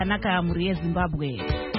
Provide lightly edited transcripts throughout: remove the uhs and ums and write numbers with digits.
Naka muri Zimbabwe.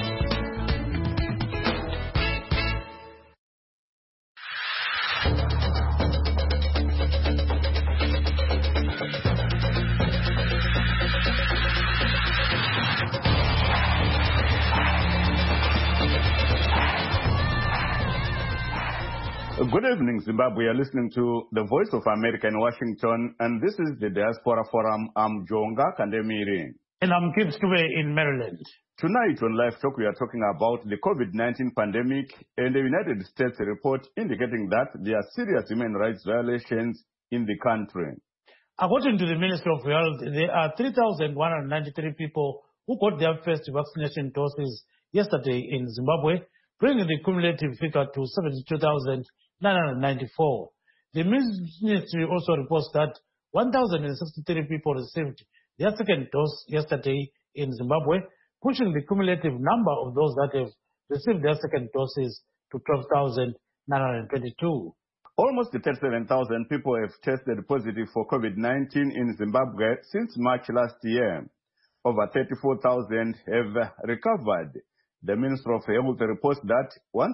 Good evening, Zimbabwe. You're listening to the Voice of America in Washington, and this is the Diaspora Forum. I'm Jonga Kandemiri. And I'm Gibbs in Maryland. Tonight on Live Talk, we are talking about the COVID-19 pandemic and the United States report indicating that there are serious human rights violations in the country. According to the Ministry of Health, there are 3,193 people who got their first vaccination doses yesterday in Zimbabwe, bringing the cumulative figure to 72,994. The ministry also reports that 1,063 people received their second dose yesterday in Zimbabwe, pushing the cumulative number of those that have received their second doses to 12,922. Almost 37,000 people have tested positive for COVID-19 in Zimbabwe since March last year. Over 34,000 have recovered. The Minister of Health reports that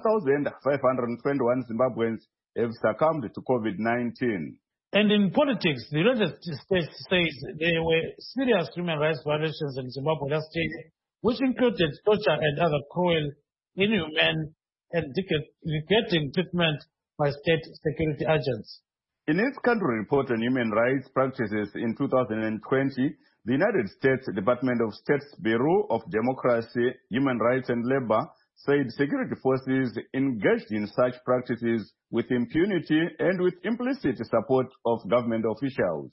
1,521 Zimbabweans have succumbed to COVID-19. And in politics, the United States says there were serious human rights violations in Zimbabwe last year, which included torture and other cruel, inhumane, and degrading treatment by state security agents. In its country report on human rights practices in 2020, the United States Department of State's Bureau of Democracy, Human Rights and Labor said security forces engaged in such practices with impunity and with implicit support of government officials.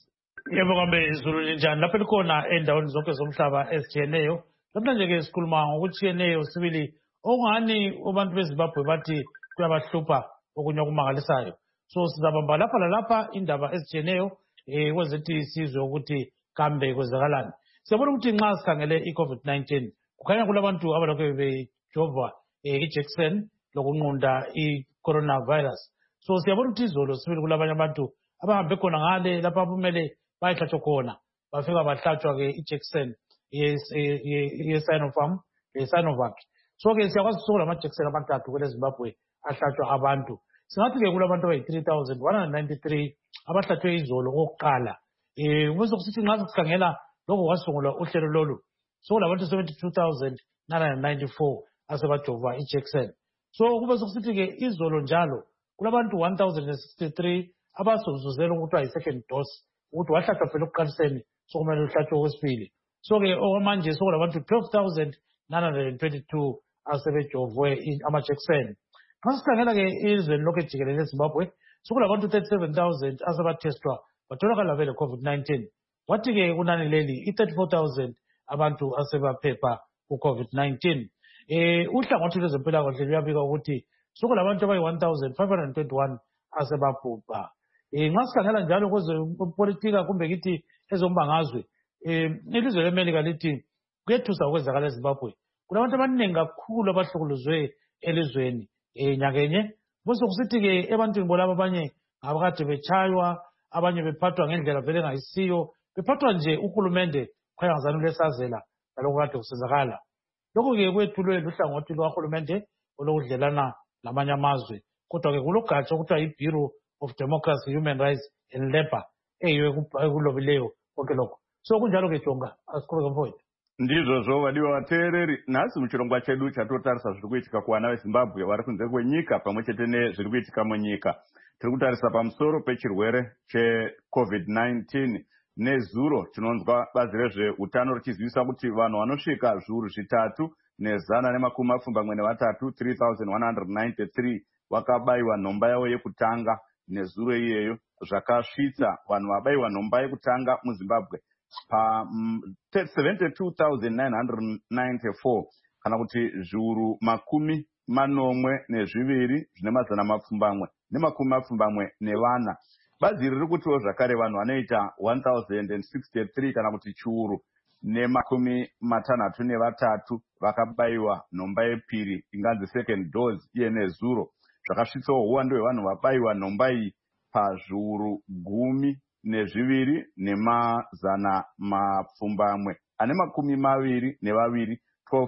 So sizabamba lapha lalapha indaba ezitshiyeneyo kwezithi isizwe ukuthi kambe kwezakalani. Siyabona ukuthi nxa sikhangele i-COVID-19 kukhanya kulabantu abalokhu bejova ijekiseni lokunqunda i-coronavirus. So siyabona ukuthi izolo sibili kulabanye abantu abahambe khona ngale lapha kumele bayihlatshwe khona bafika bahlatshwa-ke ijekiseni ye-Sinopharm le-Sinovac. So-ke siyakwazi sokulamajekiseni amathathu kwele Zimbabwe ahlatshwa abantu. Singathi-ke kulabantu abayi-3,193 abahlatshwe izolo okokuqala. Bese kusithi nxa sikhangela lokho kwasungulwa uhlelo lolu sokulabantu 72,994 asebajova ijekiseni. So kube sokusithi-ke izolo njalo kulabantu 1,063 abasuzuzela ukuthi wayi-second dose ukuthi wahlatshwa phela ekuqaliseni sokumele uhlatshwe okwesibili. So-ke okwamanje sokulabantu 12,922 asebejovwe amajekiseni. Nxa sikhangela-ke izweni lokhu jikelele eZimbabwe sokulabantu 37,000 asebathestwa batholakala bele COVID-19. Kwathi-ke kunani leli i-34,000 abantu asebaphepha ku-COVID-19. Uhlangothi lwezempilakahle luyabika ukuthi sokulabantu abayi-1,521 asebabhubha. Nxa sikhangela njalo kwezepolitika kumbe kithi ezombangazwe, ilizwe leMelika lithi kuyethusa ukwenzakala eZimbabwe. Kulabantu abaningi kakhulu abahlukuluzwe elizweni nyakenye. Bese kusithi-ke ebantwini bolabo abanye ngabakade betshaywa, abanye bephathwa ngendlela vele engayisiyo, bephathwa nje uhulumende khaya ngazani ulesazela lalokho kade kusenzakala. Lokhu-ke kwethulwe luhlangothi lukahulumende olokudlelana lamanye amazwe. Kodwa-ke kulogatsha okuthiwa yi-Bureau of Democracy, Human Rights and Labor eyiyo ekulobileyo konke lokho. So kunjalo-ke Jonga, asiqhubeke mfowethu. Ndizvo vadiwa vateereri, nhasi muchirongwa chedu chatotarisa zviri kuitika kuvana veZimbabwe vari kunze kwenyika pamwe chete nezviri kuitika munyika. Tiri kutarisa pamusoro pechirwere cheCovid-19 nezuro tinonzwa bazi rezveutano richizivisa kuti vanhu vanosvika zviuru zvitatu nezana nemakumi mapfumbamwe nevatatu 3,193 vakabayiwa nhomba yavo yekutanga nezuro iyeyo. Zvakasvitsa vanhu vabayiwa nhomba yekutanga muZimbabwe pa 72,994 kana kuti zviuru makumi manomwe nezviviri zvine mazana mapfumbamwe nemakumi mapfumbamwe nevana. Bazi riri kutiwo zvakare vanhu vanoita 1,063 kana kuti chiuru nemakumi matanhatu nevatatu vakabayiwa nhomba yepiri inganzi second dose iye nezuro. Zvakasvitsawo uwandu hwevanhu vabayiwa nhomba iyi pazviuru 10 nezviviri nemazana mapfumbamwe ane makumi maviri nevaviri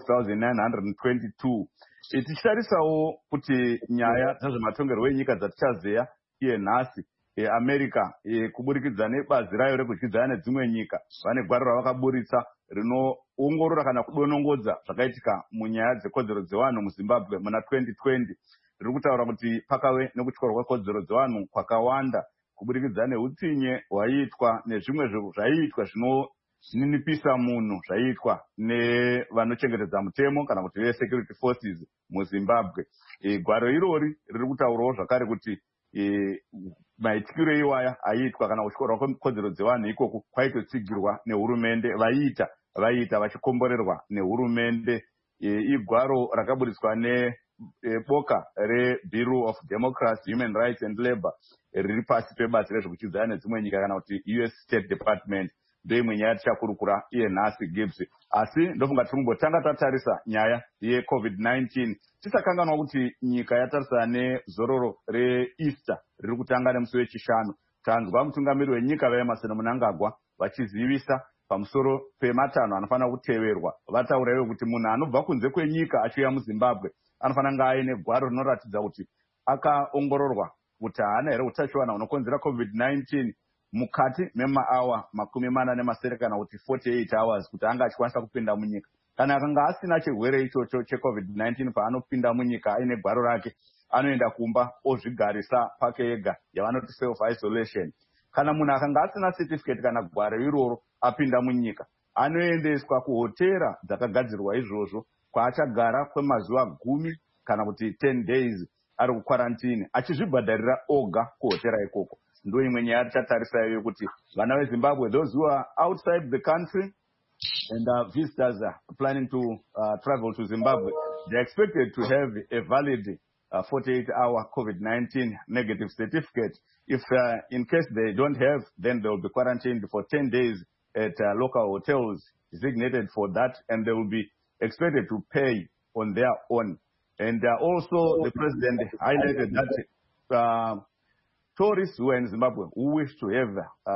12,922. Tichitarisawo kuti nyaya dzezvematongerwo enyika dzatichazeya iye nhasi America kuburikidza nebazi rayo rekudyidzana nedzimwe nyika vane gwaro ravakaburitsa rinoongorora kana kudonongodza zvakaitika munyaya dzekodzero dzevanhu muZimbabwe muna 2020. Riri kutaura kuti pakave nekutyorwa kwekodzero dzevanhu kwakawanda kuburikidza neutsinye hwaiitwa nezvimwe zvaiitwa zvinoninipisa munhu zvaiitwa nevanochengetedza mutemo kana kuti vesecurity forces muZimbabwe. Gwaro irori riri kutaurawo zvakare kuti maitikiro iwaya aiitwa kana kutyorwa kwekodzero dzevanhu ikoko kwaitotsigirwa nehurumende vaiita vachikomborerwa nehurumende. Igwaro rakaburitswa neboka reBureau of Democracy, Human Rights and Labour riri pasi pebazi rezvekuchidzana nedzimwe nyika kana kuti US State Department. Ndoimwe nyaya tichakurukura iye nhasi Gibbs. Asi ndofunga tirimbotanga tatarisa nyaya yeCovid-19 tisakanganwa kuti nyika yatarisa nezororo reEaster riri kutanga nemusi wechishanu. Tanzwa mutungamiri wenyika vaEmerson Mnangagwa vachizivisa pamusoro pematanho anofanira kuteverwa. Vataura ivo kuti munhu anobva kunze kwenyika achiuya muZimbabwe anofanira kunge aine gwaro rinoratidza kuti akaongororwa kuti haana here utachiwana hunokonzera COVID-19 mukati memaawa 48 kana kuti 48 hours kuti anga achikwanisa kupinda munyika. Kana akanga asina chirwere ichocho cheCovid-19 paanopinda munyika aine gwaro rake, anoenda kumba ozvigarisa pake ega yavanoti self isolation. Kana munhu akanga asina certificate kana gwaro iroro apinda munyika, anoendeswa kuhotera dzakagadzirwa izvozvo kwaachagara kwemazuva 10 kana kuti 10 days ari kukwarantini achizvibhadharira oga kuhotera ikoko. Ndo imwe nyaya tichatarisa iyo kuti vana veZimbabwe, those who are outside the country and visitors are planning to travel to Zimbabwe, they are expected to have a valid 48-hour COVID-19 negative certificate. If in case they don't have, then they will be quarantined for 10 days at local hotels designated for that, and they will be expected to pay on their own. And also the president highlighted that tourists who are in Zimbabwe who wish to have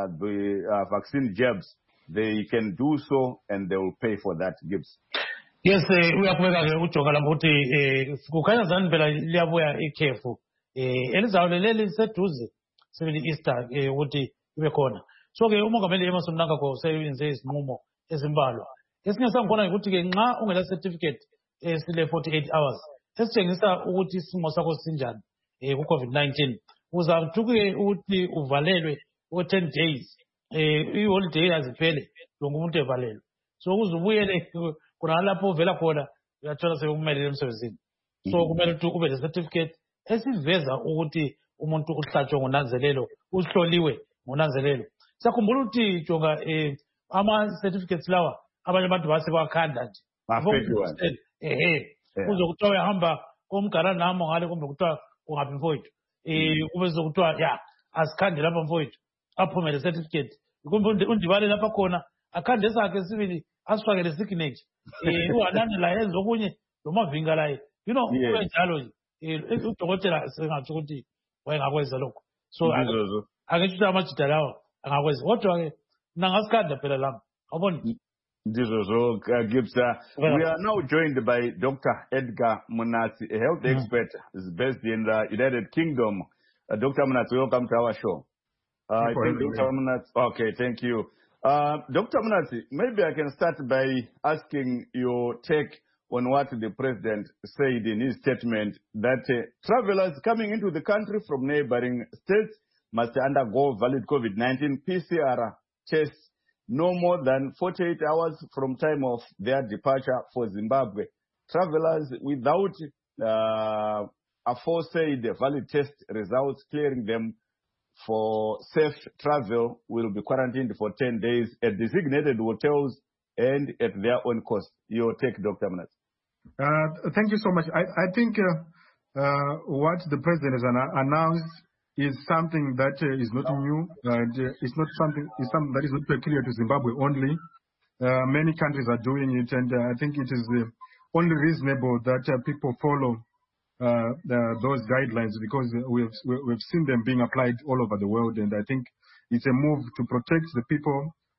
the vaccine jabs, they can do so and they will pay for that. Gibbs. Yes, uyaqhubeka ke ujonga lapho ukuthi kukhanya zani phela liyabuya ikhefu elizawuleleli seduze sibili Easter ukuthi ibe khona. So ke umongameli Emmerson Mnangagwa useyenze izinqumo ezimbalwa. Esinye sangikhona ukuthi ke nxa ungela certificate esile 48 hours esitshengisa ukuthi isimo sakho sinjani ku-COVID-19 uzathuke ukuthi uvalelwe o-10 days i-holiday aziphele lonke umuntu evalelwe. So uzubuyele kuna lapho uvela khona uyathola sekumelele emsebenzini. So kumele ukuthi ube le-certificate esiveza ukuthi umuntu uhlatshwe ngonanzelelo, uhloliwe ngonanzelelo. Siyakhumbula ukuthi jonga ama-certificates lawa abanye abantu basebakhanda nje. Kuze kuthiwa uyahamba komgaranamo ngale kumbe kuthiwa kungaphi mfowethu. Kube kuthiwa ya asikhande lapha mfowethu aphume le-certificate. Kumbe undibale lapha khona akhande sakhe sibili asifake le-signature. Uhanane la yenza okunye lomavinga laye. You know, kube njalo nje. Udokotela sengathi ukuthi wayengakwenza lokho. So ake ukuthi amajida lawa angakwenza. Kodwa ke nangasikhanda phela lami. Awuboni? Gibbs. We are now joined by Dr. Edgar Munatsi, a health expert is based in the United Kingdom. Dr. Munatsi, welcome to our show. Dr. Munatsi, okay, thank you. Dr. Munatsi, maybe I can start by asking your take on what the president said in his statement that travelers coming into the country from neighboring states must undergo valid COVID-19 PCR tests no more than 48 hours from time of their departure for Zimbabwe. Travelers without aforesaid valid test results clearing them for safe travel will be quarantined for 10 days at designated hotels and at their own cost. Your take, Dr. Munatsi. Thank you so much. I think what the president has announced is something that is not new. It's something that is not peculiar to Zimbabwe only. Many countries are doing it, and I think it is only reasonable that people follow those guidelines because we've seen them being applied all over the world, and I think it's a move to protect the people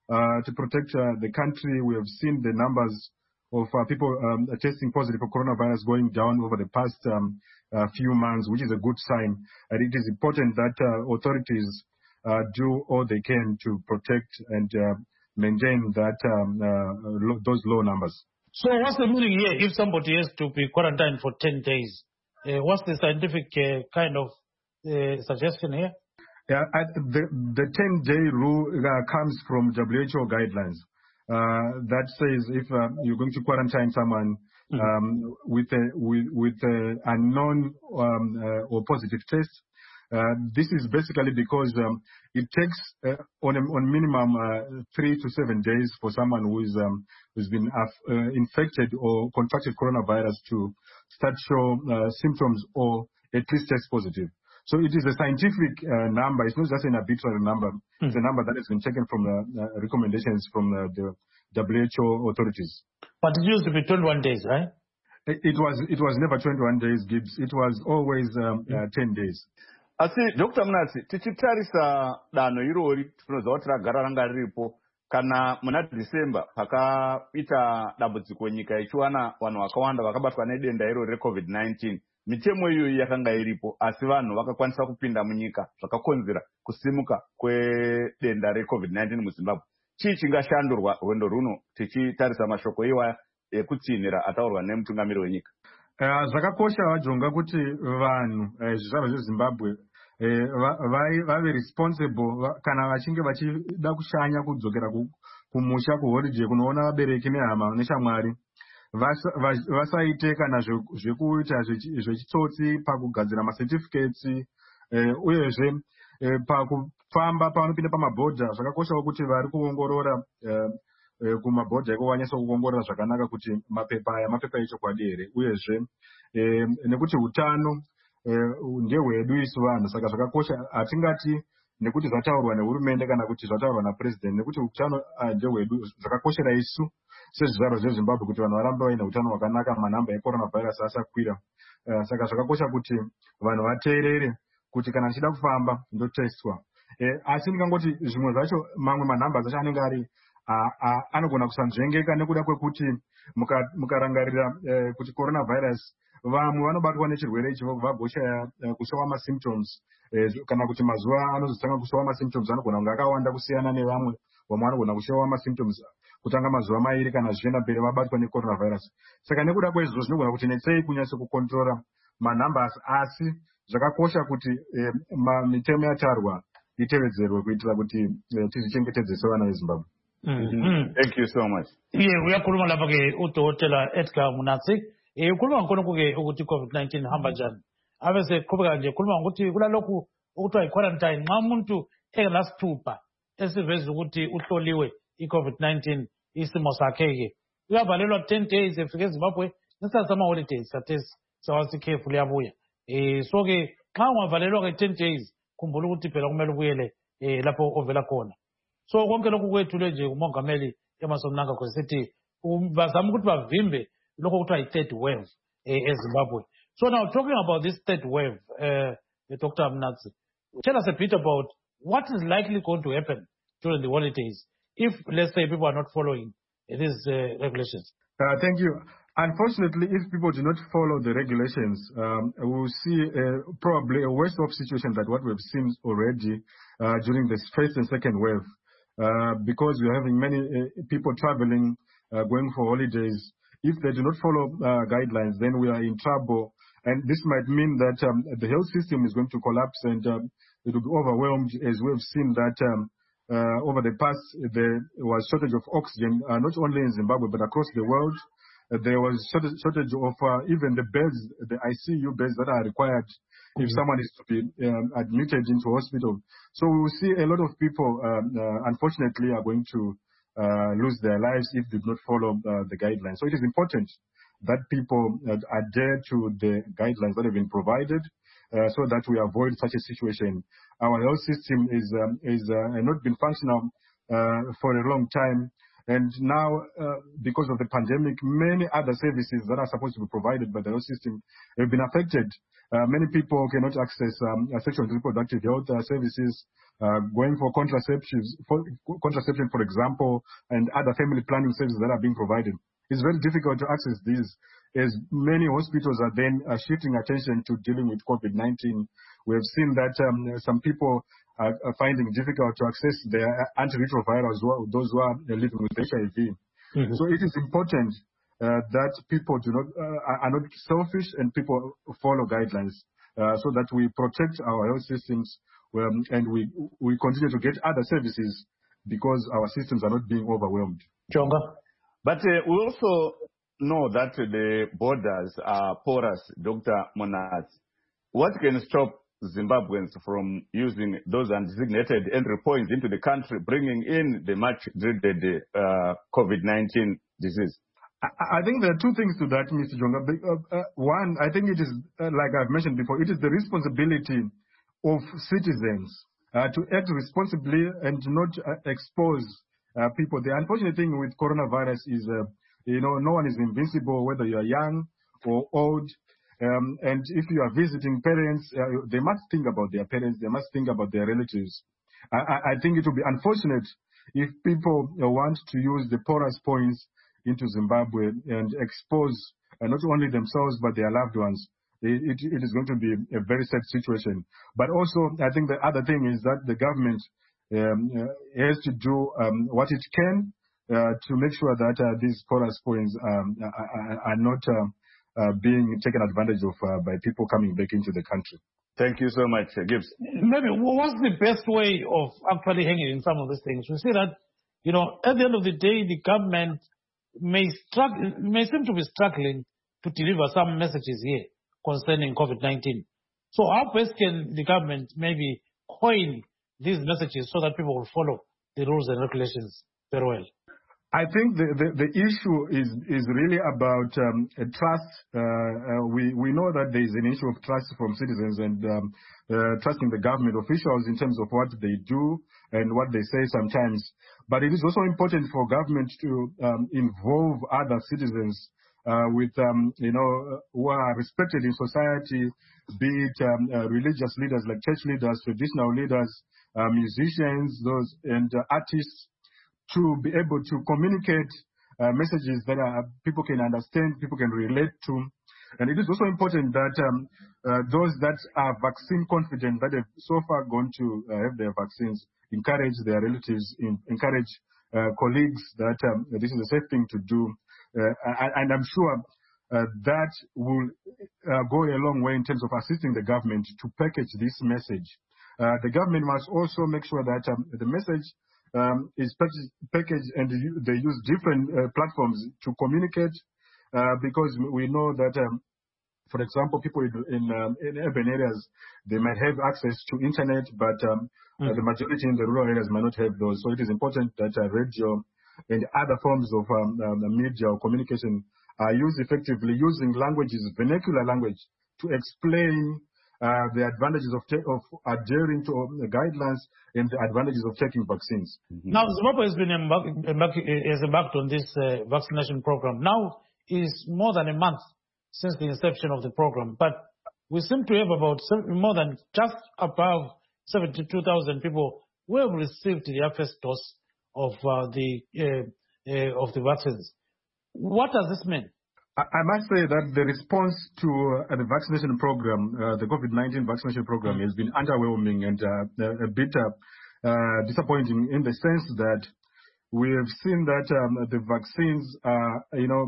to protect the country. We have seen the numbers of people testing positive for coronavirus going down over the past few months, which is a good sign. And it is important that authorities do all they can to protect and maintain that those low numbers. So what's the meaning here if somebody has to be quarantined for 10 days? What's the scientific kind of suggestion here? Yeah, the 10-day rule comes from WHO guidelines that says if you're going to quarantine someone with a known or positive test, this is basically because it takes on minimum 3 to 7 days for someone who's been infected or contracted coronavirus to start show symptoms or at least test positive. So it is a scientific number. It's not just an arbitrary number. It's a number that has been taken from the recommendations from the WHO authorities. But it used to be 21 days, right? It was never 21 days, Gibbs. It was always 10 days. Asi Dr. Mnatsi, tichitarisa danho irori tinoziva kuti ragara ranga riripo kana muna December pakaita dambudziko nyika ichiwana vanhu vakawanda vakabatwa nedenda irori reCovid-19. Mitemo iyoyi yakanga iripo asi vanhu vakakwanisa kupinda munyika zvakakonzera kusimuka kwedenda reCovid-19 muZimbabwe. Chii chingashandurwa rwendo runo tichitarisa mashoko iwaya ekutsinhira ataurwa nemutungamiri wenyika? Zvakakosha vajonga kuti vanhu zvizvarwa zveZimbabwe vave responsible kana vachinge vachida kushanya kudzokera kumusha kuholiday kunoona vabereki nehama neshamwari, vasaite kana zvekuita zvechitsotsi pakugadzira macertificates uyezve pakufamba pavanopinda pamabhodha. Zvakakoshawo kuti vari kuongorora kumabhodha iko vanyasa kuongorora zvakanaka kuti mapepa echokwadi here, uyezve nekuti utano ndehwedu isu vanhu. Saka zvakakosha, hatingati nekuti zvataurwa nehurumende kana kuti zvataurwa napresident, nekuti utano ndehwedu. Zvakakoshera isu sezvizvarwa zveZimbabwe kuti vanhu varambe vaine utano hwakanaka, manhamba ecoronavirus asakwira. Saka zvakakosha kuti vanhu vateerere kuti kana achida kufamba ndotestwa. Asi ndingangoti zvimwe zvacho mamwe manhamba acho anenge ari anogona kusanzvengeka nekuda kwekuti mukarangarira kuti coronavirus vamwe vanobatwa nechirwere ichi vagoshaya kushowa masymptoms, kana kuti mazuva anozotanga kushowa masymptoms anogona kunge akawanda kusiyana nevamwe. Vamwe vanogona kushowa masymptoms kutanga mazuva 2 kana zvichienda mberi vabatwa necoronavirus. Saka nekuda kwezvo zvinogona kuti netsei kunyasa kukontrora manhambasi, asi zvakakosha kuti mitemo yatarwa itevedzerwe kuitira kuti tizvichengetedze sevana veZimbabwe. Thank you so much. Uyakhuluma lapha ke uDokotela Edgar Mnatsi. Ukhuluma nkonke ke ukuthi COVID-19 hamba njani. Ave seqhubeka nje khuluma ukuthi kulalokhu ukuthiwa i-quarantine nxa umuntu engelasithupha esiveza ukuthi uhloliwe i-COVID-19 isimo sakhe ke uyavalelwa 10 days efike eZimbabwe ngesikhathi sama-holidays khathesi sawasikhefu liyabuya. So ke xa ungavalelwa ke 10 days khumbula ukuthi phela kumele ubuyele lapho ovela khona. So konke lokhu kwethule nje umongameli Emmerson Mnangagwa sithi bazama ukuthi bavimbe lokho kuthiwa i-third wave eZimbabwe. So now talking about this third wave, Dr. Mnatsi, tell us a bit about what is likely going to happen during the holidays if, let's say, people are not following these regulations. Thank you. Unfortunately, if people do not follow the regulations, we will see probably a worse off situation than what we've seen already during the first and second wave, because we are having many people traveling, going for holidays. If they do not follow guidelines, then we are in trouble. And this might mean that the health system is going to collapse and it will be overwhelmed, as we have seen that over the past there was shortage of oxygen, not only in Zimbabwe but across the world. There was shortage of even the beds, the ICU beds that are required if someone is to be admitted into hospital. So we will see a lot of people, unfortunately, are going to lose their lives if they do not follow the guidelines. So it is important that people adhere to the guidelines that have been provided so that we avoid such a situation. Our health system is not been functional for a long time. And now, because of the pandemic, many other services that are supposed to be provided by the health system have been affected. Many people cannot access sexual and reproductive health services, going for contraception, for example, and other family planning services that are being provided. It's very difficult to access these, as many hospitals are then shifting attention to dealing with COVID-19. We have seen that some people are finding it difficult to access their antiretrovirals, those who are living with HIV. Mm-hmm. So it is important that people are not selfish and people follow guidelines so that we protect our health systems and we continue to get other services because our systems are not being overwhelmed. Jonga. But we also know that the borders are porous, Dr. Monaz. What can stop Zimbabweans from using those undesignated entry points into the country, bringing in the much-dreaded COVID-19 disease? I think there are two things to that, Mr. Jonga. One, I think it is, like I've mentioned before, it is the responsibility of citizens to act responsibly and to not expose people. The unfortunate thing with coronavirus is, no one is invincible, whether you are young or old. And if you are visiting parents, they must think about their parents. They must think about their relatives. I think it will be unfortunate if people want to use the porous points into Zimbabwe and expose not only themselves but their loved ones. It is going to be a very sad situation. But also, I think the other thing is that the government has to do what it can to make sure that these porous points are not being taken advantage of by people coming back into the country. Thank you so much, Gibbs. Maybe what's the best way of actually hanging in some of these things? We see that, at the end of the day, the government may seem to be struggling to deliver some messages here concerning COVID-19. So how best can the government maybe coin these messages so that people will follow the rules and regulations very well? I think the issue is really about trust. We know that there is an issue of trust from citizens and trusting the government officials in terms of what they do and what they say sometimes. But it is also important for government to involve other citizens with, who are respected in society, be it religious leaders like church leaders, traditional leaders, musicians, and artists, to be able to communicate messages that people can understand, people can relate to. And it is also important that those that are vaccine confident, that have so far gone to have their vaccines, encourage their relatives, encourage colleagues that this is a safe thing to do. And I'm sure that will go a long way in terms of assisting the government to package this message. The government must also make sure that the message is packaged and they use different platforms to communicate because we know that, for example, people in urban areas, they might have access to internet, but the majority in the rural areas might not have those. So it is important that radio and other forms of media or communication are used effectively, using languages, vernacular language, to explain the advantages of adhering to the guidelines and the advantages of taking vaccines. Mm-hmm. Now, Zimbabwe has been embarked on this vaccination program. Now is more than a month since the inception of the program, but we seem to have about more than just above 72,000 people who have received their first dose of the vaccines. What does this mean? I must say that the response to the vaccination program, the COVID-19 vaccination program, has been underwhelming and a bit disappointing in the sense that we have seen that the vaccines are,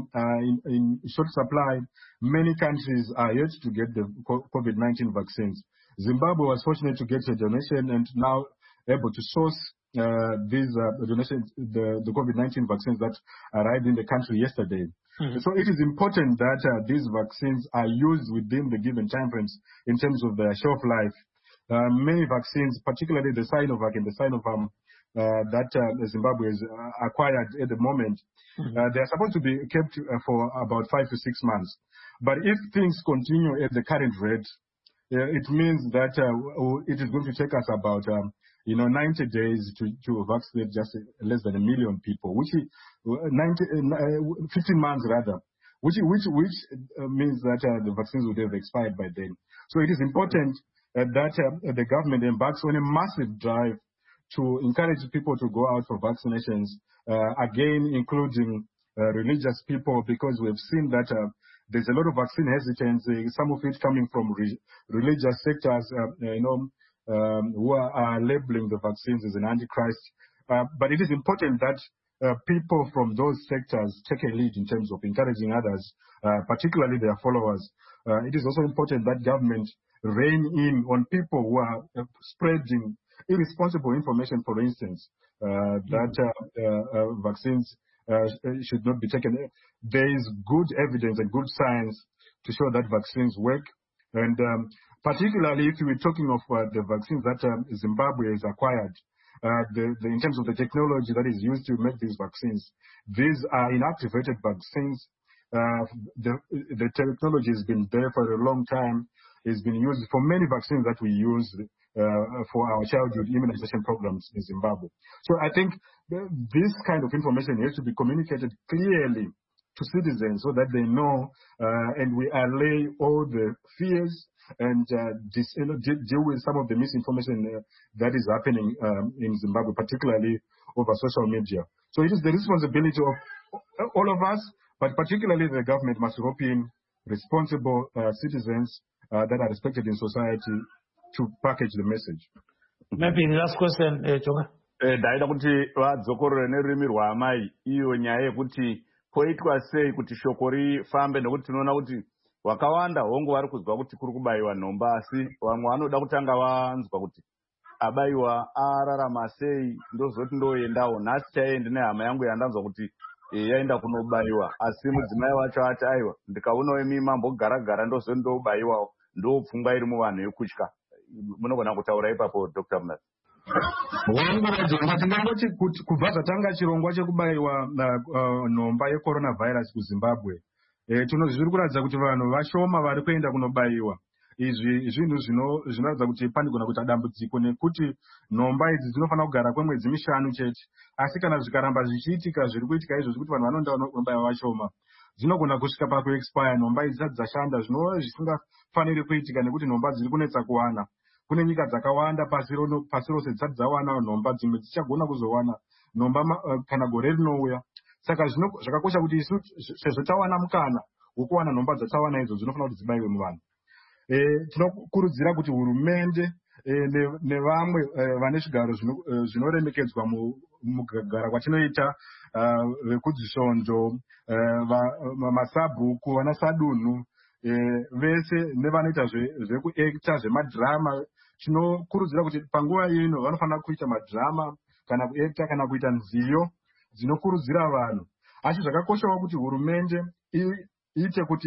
in short supply. Many countries are yet to get the COVID-19 vaccines. Zimbabwe was fortunate to get a donation and now able to source these donations, the COVID-19 vaccines that arrived in the country yesterday. Mm-hmm. So it is important that these vaccines are used within the given time frames in terms of their shelf life. Many vaccines, particularly the Sinovac and the Sinopharm that Zimbabwe has acquired at the moment, they are supposed to be kept for about 5 to 6 months. But if things continue at the current rate, it means that it is going to take us about 90 days to vaccinate just less than 1 million people, which is 15 months rather, which means that the vaccines would have expired by then. So it is important that the government embarks on a massive drive to encourage people to go out for vaccinations, again, including religious people, because we've seen that there's a lot of vaccine hesitance, some of it coming from religious sectors, who are labeling the vaccines as an antichrist. But it is important that people from those sectors take a lead in terms of encouraging others, particularly their followers. It is also important that government rein in on people who are spreading irresponsible information, for instance, that vaccines should not be taken. There is good evidence and good science to show that vaccines work. And particularly if we're talking of the vaccines that Zimbabwe has acquired, in terms of the technology that is used to make these vaccines, these are inactivated vaccines. The technology has been there for a long time. It's been used for many vaccines that we use for our childhood immunization programs in Zimbabwe. So I think this kind of information has to be communicated clearly to citizens so that they know, and we allay all the fears and deal with some of the misinformation that is happening in Zimbabwe, particularly over social media. So it is the responsibility of all of us, but particularly the government must rope in responsible citizens that are respected in society to package the message. Maybe the last question, Jonga. Daida kuti vadzokorore nerurimi rwaamai iyo nyaya yekuti poitwa sei kuti shoko rifambe, nekuti tinoona kuti wakawanda hongu vari kuzwa kuti kuri kubayiwa nhomba, asi vamwe vanoda kutanga vanzwa kuti abaiwa ararama sei ndozoti ndoendawo. Nhasi chaendi nehama yangu yandanzwa kuti yaenda kunobayiwa, asi mudzimai wacho ati aiwa ndikaonawo imi mambogara-gara ndozoti ndobayiwawo, ndopfungwa iri muvanhu yekutya. Munogona kutaura ipapo Dr. Mnazi? Tingangoti kubva zvatanga chirongwa chekubayiwa nhomba yecoronavirus kuZimbabwe, zviri kuratidza kuti vanhu vashoma vari kuenda kunobayiwa. Izvi zvinhu zvinoratidza kuti panogona kuita dambudziko, nekuti nhomba idzi dzinofanira kugara kwemwedzi 5 chete. Asi kana zvikaramba zvichiitika zviri kuitika izvo zvekuti vanhu vanoenda kunobayiwa vashoma, dzinogona kusvika pakuexpire nhomba idzi dzisati dzashanda, zvinova zvisingafaniri kuitika nekuti nhomba dziri kunetsa kuwana. Kune nyika dzakawanda pasi rose dzisati dzawana nhomba, dzimwe dzichagona kuzowana nhomba kana gore rinouya. Saka zvakakosha kuti isu sezvo tawana mukana wokuwana nhomba dzatawana idzo dzinofanira kuti dzibayiwe muvanhu. Tinokurudzira kuti hurumende nevamwe vane zvigaro zvinoremekedzwa mukugara kwatinoita, vekudzisvondo, masabhuku, vana sadunhu, vese nevanoita zvekuekta zvemadhirama, tinokurudzira kuti panguva ino vanofanira kuita madhirama kana kuekta kana kuita nziyo dzinokurudzira vanhu. Asi zvakakoshawo kuti hurumende iite kuti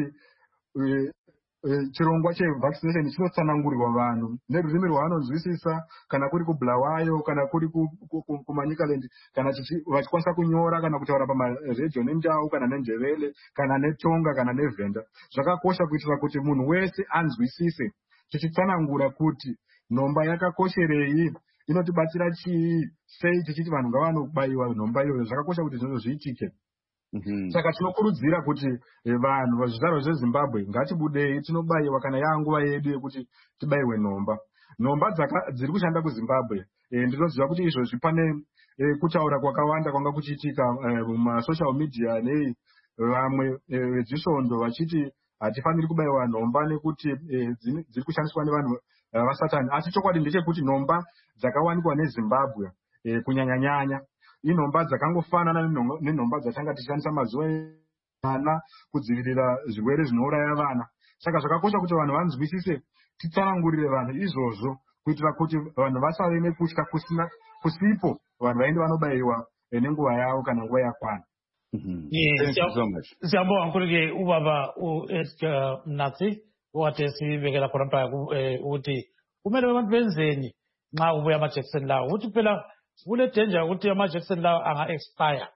chirongwa chevaccination chinotsanangurirwa vanhu nerurimi rwavanonzwisisa, kana kuri kuBulawayo, kana kuri kuManyikaland, kana vachikwanisa kunyora kana kutaura pamaredhiyo neNdau kana neNdebele kana neTonga kana neVenda. Zvakakosha kuitira kuti munhu wese anzwisise, tichitsanangura kuti nhomba yakakosherei, inotibatsira chii, sei tichiti vanhu ngavanobayiwa nhomba iyoyo. Zvakakosha kuti zvinhu zviitike. Saka tinokurudzira kuti vanhu vazvizvarwa zveZimbabwe ngatibudei tinobayiwa kana yanguva yedu yekuti tibayiwe nhomba. Nhomba dziri kushanda kuZimbabwe, ndinoziva kuti izvozvi pane kutaura kwakawanda kwanga kuchiitika mumasocial media vamwe vedzisvondo vachiti hatifaniri kubayiwa nhomba nekuti dziri kushandiswa nevanhu vasatani. Asi chokwadi ndechekuti nhomba dzakawanikwa neZimbabwe kunyanya-nyanya inhomba dzakangofanana nenhomba dzatanga tichishandisa mazuva ana kudzivirira zvirwere zvinouraya vana. Saka zvakakosha kuti vanhu vanzwisise, titsanangurire vanhu izvozvo kuitira kuti vanhu vasave nekutya kusipo vanhu vaende vanobayiwa nenguva yavo kana nguva yakwana. Thank you so much. Siyabonga kakhulu-ke ubaba u-Esther Mnazi okade sibekela khona mpa ukuthi kumele abantu benzeni nxa kubuya amajekiseni lawo, ukuthi phela kule danger ukuthi amajekiseni lawo anga-expire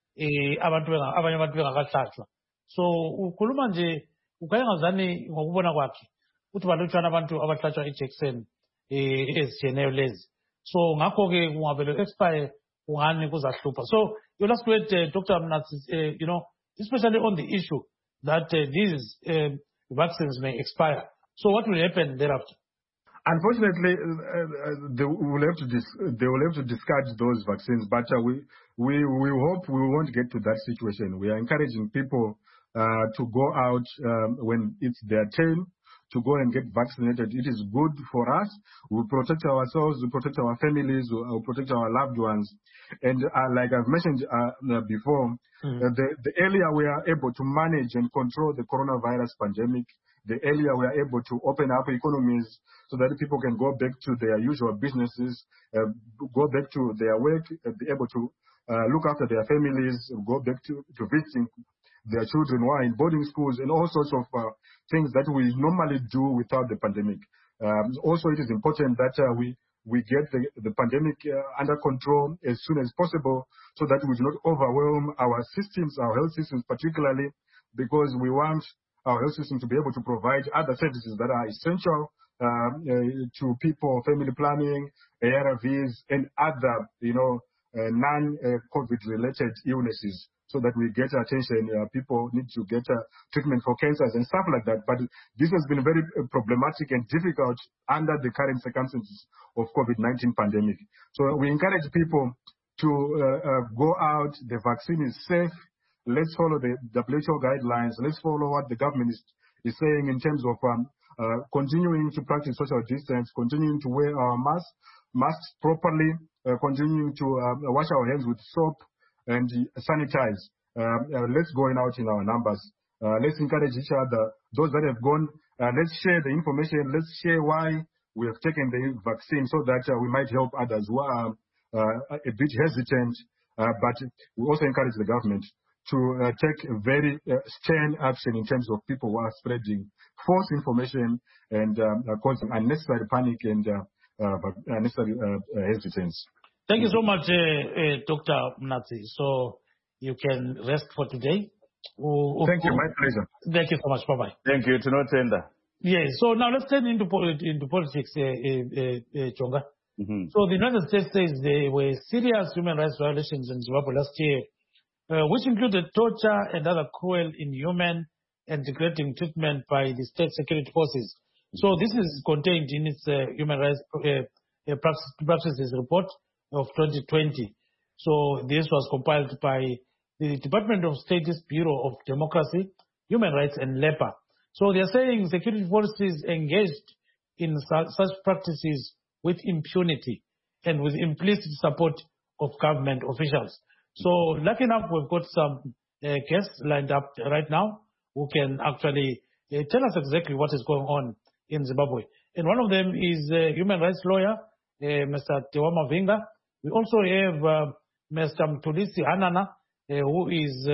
abanye abantu bengakahlatshwa. So ukhuluma nje ukhayengazani ngokubona kwakhe ukuthi balutshwana abantu abahlatshwa ijekiseni ezitshiyeneyo lezi. So ngakho-ke kungavele expire kungani kuzahlupha. So your last word, Dr. Mnatsi, especially on the issue that these vaccines may expire. So what will happen thereafter? Unfortunately, they will have to discard those vaccines. But we hope we won't get to that situation. We are encouraging people to go out when it's their turn to go and get vaccinated. It is good for us. We protect ourselves, we protect our families, we protect our loved ones. And like I've mentioned before, the earlier we are able to manage and control the coronavirus pandemic, the earlier we are able to open up economies so that people can go back to their usual businesses, go back to their work, be able to look after their families, go back to visiting their children who are in boarding schools, and all sorts of things that we normally do without the pandemic. Also, it is important that we get the pandemic under control as soon as possible so that we do not overwhelm our systems, our health systems particularly, because we want our health system to be able to provide other services that are essential to people, family planning, ARVs, and other, non-COVID related illnesses, so that we get attention. People need to get treatment for cancers and stuff like that. But this has been very problematic and difficult under the current circumstances of COVID-19 pandemic. So we encourage people to go out. The vaccine is safe. Let's follow the WHO guidelines. Let's follow what the government is saying in terms of continuing to practice social distance, continuing to wear our masks properly, continuing to wash our hands with soap and sanitize. Let's go out in our numbers. Let's encourage each other. Those that have gone, let's share the information. Let's share why we have taken the vaccine so that we might help others who are a bit hesitant. But we also encourage the government to take very stern action in terms of people who are spreading false information and causing unnecessary panic and unnecessary hesitance. Thank you so much, Dr. Mnatsi. So you can rest for today. Thank you, my pleasure. Thank you so much. Bye-bye. Thank you. Tinotenda. Yes, so now let's turn into politics, Chonga. So the United States says there were serious human rights violations in Zimbabwe last year, which included torture and other cruel, inhuman, and degrading treatment by the state security forces. So this is contained in its human rights practices report of 2020. So this was compiled by the Department of State's Bureau of Democracy, Human Rights and Labor. So they are saying security forces engaged in such practices with impunity and with implicit support of government officials. So lucky enough, we've got some guests lined up right now who can actually tell us exactly what is going on in Zimbabwe. And one of them is a human rights lawyer, Mr. Tewa Mavinga. We also have Mr. Mtulisi Hanana, who is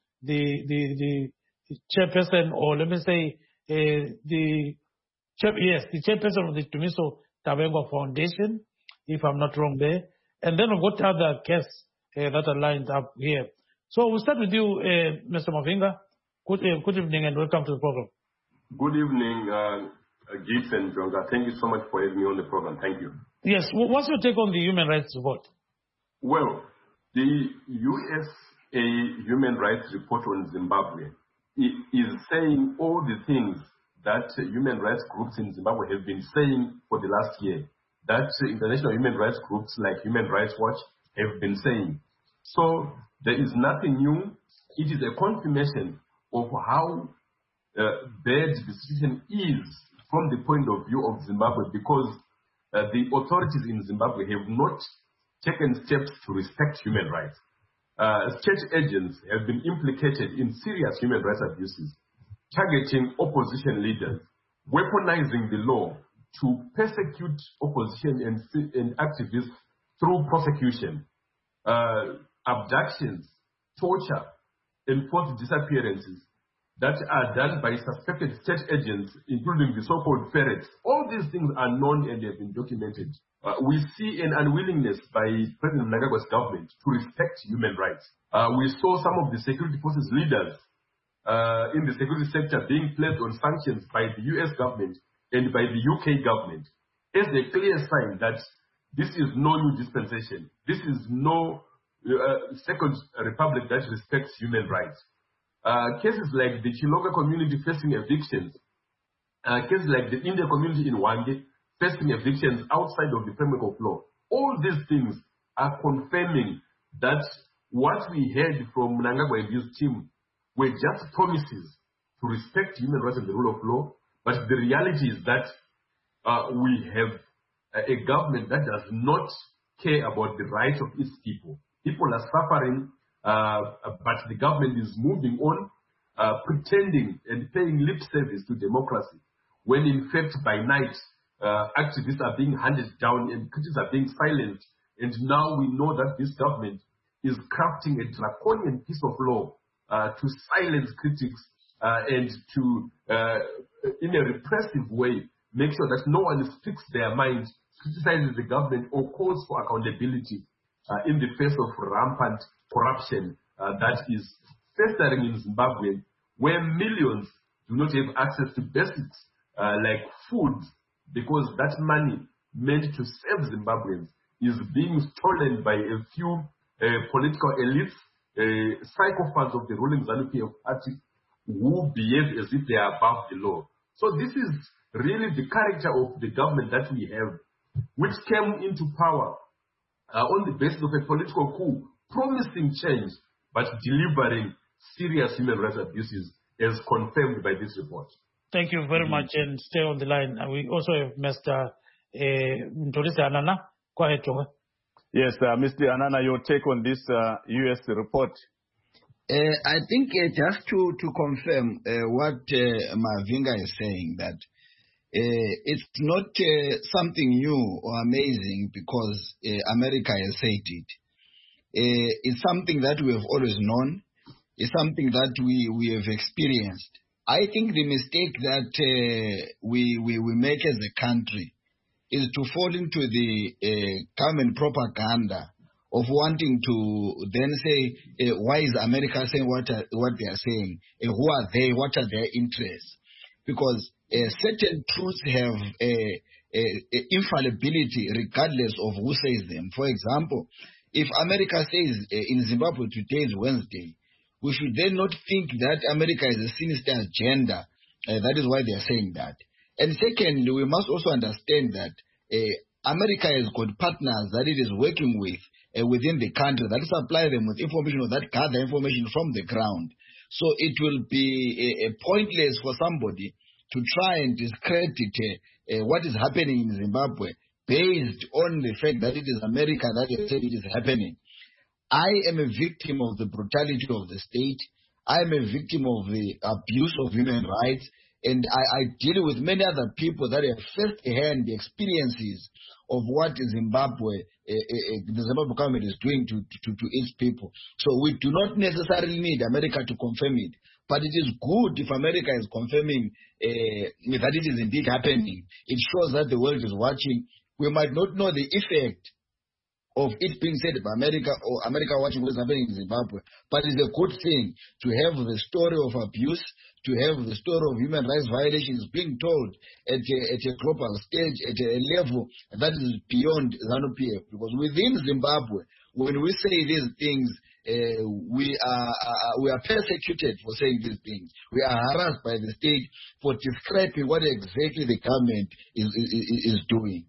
the chairperson, or let me say, the chairperson of the Tumiso Tabengo Foundation, if I'm not wrong there. And then we've got other guests that are lined up here. So we'll start with you, Mr. Mavinga. Good evening and welcome to the program. Good evening, Gibbs and Jonga. Thank you so much for having me on the program. Thank you. Yes. What's your take on the human rights report? Well, the USA Human Rights Report on Zimbabwe is saying all the things that human rights groups in Zimbabwe have been saying for the last year, that international human rights groups like Human Rights Watch have been saying. So there is nothing new. It is a confirmation of how bad the situation is from the point of view of Zimbabwe, because the authorities in Zimbabwe have not taken steps to respect human rights. State agents have been implicated in serious human rights abuses, targeting opposition leaders, weaponizing the law to persecute opposition and activists through prosecution, abductions, torture, and forced disappearances that are done by suspected state agents, including the so-called ferrets. All these things are known and have been documented. We see an unwillingness by President Mnangagwa's government to respect human rights. We saw some of the security forces leaders in the security sector being placed on sanctions by the US government and by the UK government as a clear sign that This is no new dispensation. This is no second republic that respects human rights. Cases like the Chiloga community facing evictions, cases like the Indian community in Wange facing evictions outside of the framework of law. All these things are confirming that what we heard from Mnangagwa and his team were just promises to respect human rights and the rule of law, but the reality is that we have a government that does not care about the rights of its people. People are suffering, but the government is moving on, pretending and paying lip service to democracy, when in fact by night activists are being handed down and critics are being silenced. And now we know that this government is crafting a draconian piece of law to silence critics and to, in a repressive way, make sure that no one speaks their mind, criticizes the government, or calls for accountability in the face of rampant corruption that is festering in Zimbabwe, where millions do not have access to basics like food, because that money meant to save Zimbabweans is being stolen by a few political elites, sycophants of the ruling ZANU-PF party, who behave as if they are above the law. So this is really the character of the government that we have, which came into power on the basis of a political coup, promising change, but delivering serious human rights abuses, as confirmed by this report. Thank you very much, and stay on the line. We also have Mr. Mtorisi Anana. Go ahead, Tonga. Yes, Mr. Anana, your take on this U.S. report? I think just to confirm what Mavinga is saying, that it's not something new or amazing because America has said it. It's something that we have always known. It's something that we have experienced. I think the mistake that we make as a country is to fall into the common propaganda of wanting to then say, why is America saying what they are saying? Who are they? What are their interests? Because certain truths have infallibility regardless of who says them. For example, if America says in Zimbabwe today is Wednesday, we should then not think that America is a sinister agenda. That is why they are saying that. And second, we must also understand that America has got partners that it is working with within the country that supply them with information or that gather information from the ground. So it will be pointless for somebody to try and discredit what is happening in Zimbabwe based on the fact that it is America that has said it is happening. I am a victim of the brutality of the state. I am a victim of the abuse of human rights. And I deal with many other people that have first-hand experiences of what Zimbabwe, the Zimbabwe government is doing to its people. So we do not necessarily need America to confirm it. But it is good if America is confirming that it is indeed happening. It shows that the world is watching. We might not know the effect of it being said by America or America watching what's happening in Zimbabwe. But it's a good thing to have the story of abuse, to have the story of human rights violations being told at a global stage, at a level that is beyond ZANU-PF. Because within Zimbabwe, when we say these things, we are persecuted for saying these things. We are harassed by the state for describing what exactly the government is doing.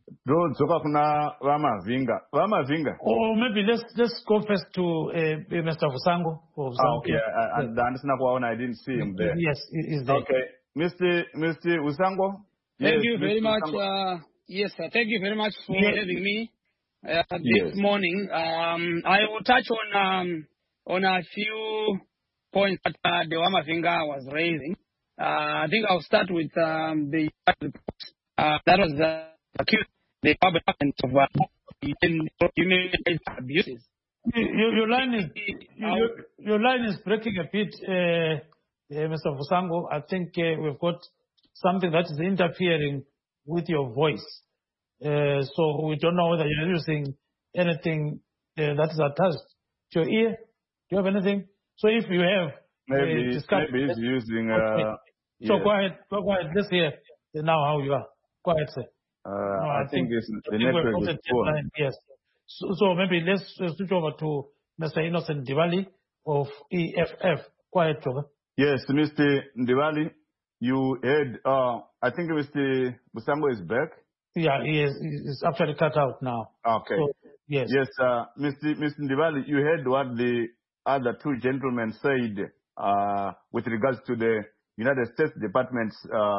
Vamavinga. Or maybe let's go first to Mr. Vusango. Okay, I didn't see him there. Yes, he's there. Okay, Mr. Vusango. Thank you Mr. very much. Vusango. Yes, sir. Thank you very much for having me this morning. I will touch on a few points that the Wamavinga was raising. I think I'll start with the report that was accused the government of human rights abuses. Your line is breaking a bit, Mr. Vusango. I think we've got something that is interfering with your voice. So we don't know whether you're using anything that is attached to your ear. Do you have anything? So if you have, maybe he's using. Okay. So go ahead. Let's hear now how you are. Go ahead, sir. No, I think the we've network got is a poor. deadline, yes. So maybe let's switch over to Mr. Innocent Ndibali of EFF. Quiet, Joga. Yes, Mr. Ndibali, you heard, I think Mr. Busango is back. Yeah, he's actually cut out now. Okay. So, yes. Yes, Mr. Ndibali, you heard what the other two gentlemen said with regards to the United States Department's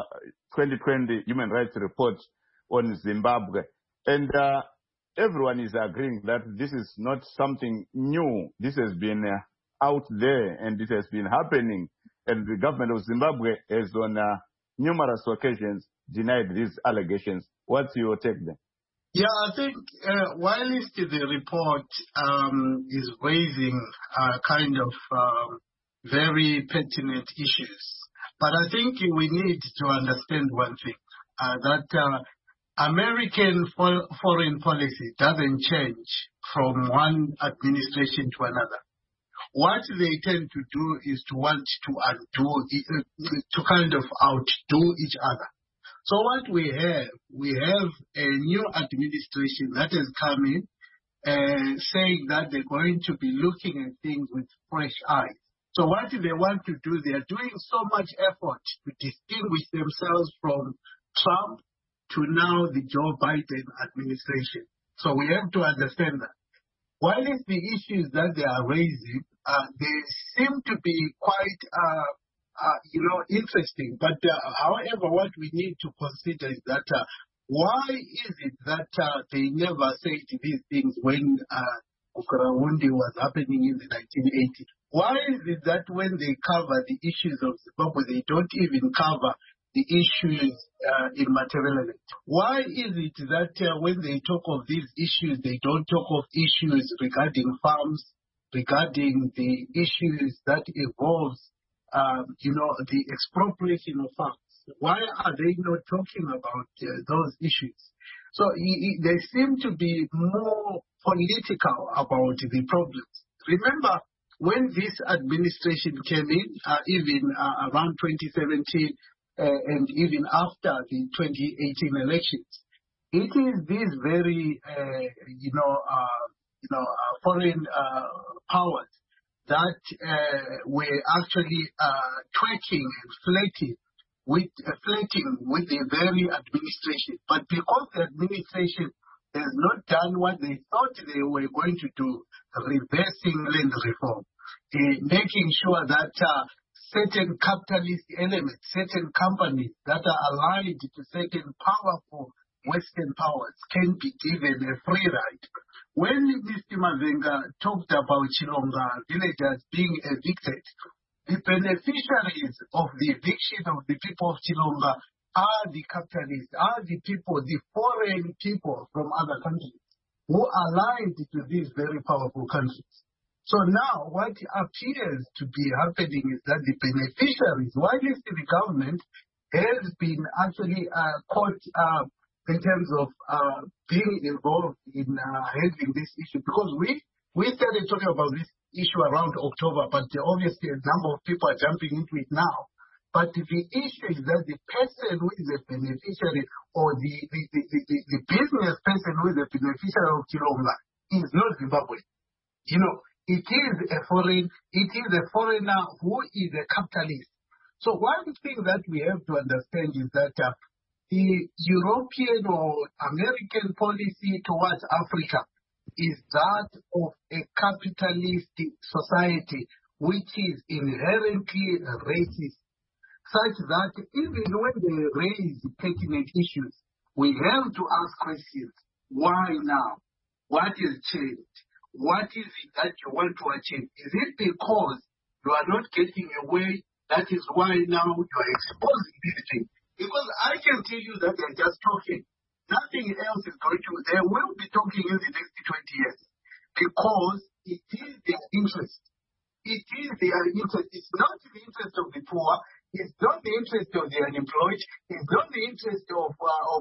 2020 Human Rights Report on Zimbabwe. And everyone is agreeing that this is not something new. This has been out there and this has been happening. And the government of Zimbabwe has on numerous occasions denied these allegations. What's your take there? Yeah, I think whilst the report is raising kind of very pertinent issues, but I think we need to understand one thing, that American foreign policy doesn't change from one administration to another. What they tend to do is to want to to kind of outdo each other. So what we have a new administration that has come in saying that they're going to be looking at things with fresh eyes. So what they want to do, they are doing so much effort to distinguish themselves from Trump to now the Joe Biden administration. So we have to understand that. While it's the issues that they are raising, they seem to be quite interesting. But however, what we need to consider is that why is it that they never said these things when Ukrawundi was happening in the 1980s? Why is it that when they cover the issues of Zimbabwe, they don't even cover the issues in Matabeleland? Why is it that when they talk of these issues, they don't talk of issues regarding farms, regarding the issues that involves the expropriation of farms? Why are they not talking about those issues? So they seem to be more political about the problems. Remember, when this administration came in, even around 2017 and even after the 2018 elections, it is these very, foreign powers that were actually twerking and flirting with the very administration. But because the administration has not done what they thought they were going to do, reversing land reform, making sure that certain capitalist elements, certain companies that are aligned to certain powerful Western powers can be given a free ride. When Mr. Mazenga talked about Chilonga villagers being evicted, the beneficiaries of the eviction of the people of Chilonga are the capitalists, are the people, the foreign people from other countries who are aligned to these very powerful countries. So now what appears to be happening is that the beneficiaries, while the government has been actually caught in terms of being involved in handling this issue, because we started talking about this issue around October, but obviously a number of people are jumping into it now. But the issue is that the person who is a beneficiary or the business person who is a beneficiary of Chilonga is not Zimbabwe. It is a foreigner who is a capitalist. So one thing that we have to understand is that the European or American policy towards Africa is that of a capitalist society which is inherently racist, such that even when they raise pertinent issues, we have to ask questions. Why now? What has changed? What is it that you want to achieve? Is it because you are not getting away? That is why now you are exposing this thing. Because I can tell you that they're just talking. Nothing else is going to. They will be talking in the next 20 years. Because it is their interest. It is their interest. It's not the interest of the poor. It's not the interest of the unemployed. It's not the interest of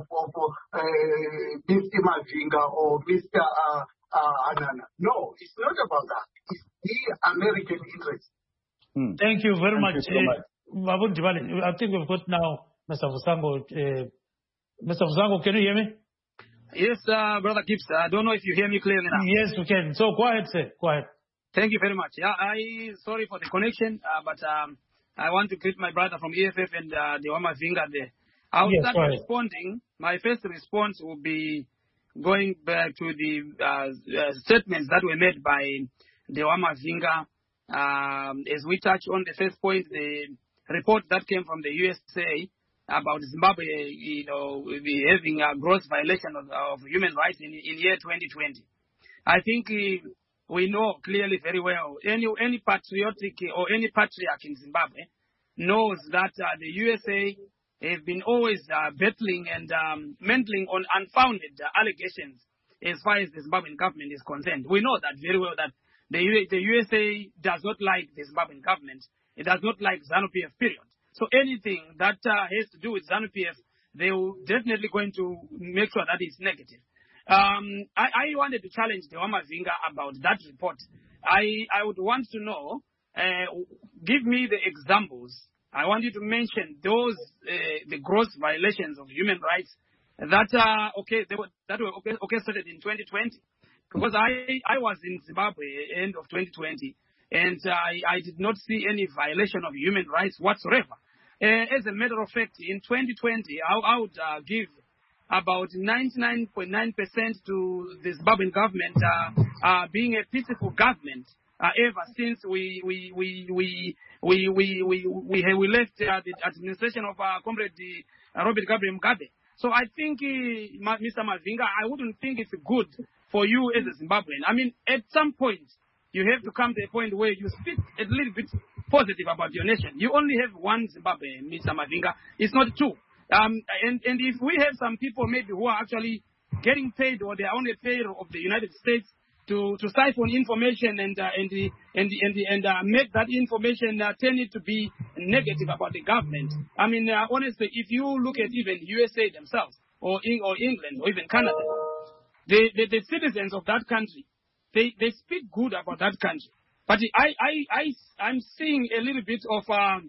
Mr. Mazinga or Mr. Anana. No, it's not about that. It's the American interest. Thank you very Thank much. you so much. Mabun Ndibali, I think we've got now Mr. Busango Mr. Mzango, can you hear me? Yes, Brother Gibbs. I don't know if you hear me clearly now. Yes, we can. So go ahead, sir. Go ahead. Thank you very much. Yeah, sorry for the connection, but I want to greet my brother from EFF and Dewama Vinga there. I'll start responding. My first response will be going back to the statements that were made by Dewama Vinga. As we touch on the first point, the report that came from the USA about Zimbabwe, having a gross violation of human rights in year 2020. I think we know clearly very well, any patriotic or any patriarch in Zimbabwe knows that the USA have been always battling and mantling on unfounded allegations as far as the Zimbabwean government is concerned. We know that very well, that the USA does not like the Zimbabwean government. It does not like ZANU-PF, period. So anything that has to do with ZANU-PF, they will definitely going to make sure that it's negative. I wanted to challenge Dewama Vinga about that report. I would want to know, give me the examples. I want you to mention those, the gross violations of human rights that were orchestrated in 2020. Because I was in Zimbabwe end of 2020, and I did not see any violation of human rights whatsoever. As a matter of fact, in 2020, I would give about 99.9% to the Zimbabwean government being a peaceful government ever since we left the administration of Comrade Robert Gabriel Mugabe. So I think, Mr. Mavinga, I wouldn't think it's good for you as a Zimbabwean. I mean, at some point, you have to come to a point where you speak a little bit positive about your nation. You only have one Zimbabwe, Mr. Mavinga. It's not two. And if we have some people maybe who are actually getting paid, or they are on the payroll of the United States to siphon information and make that information turn it to be negative about the government. I mean, honestly, if you look at even USA themselves, or England, or even Canada, the citizens of that country, they speak good about that country. But I'm seeing a little bit of a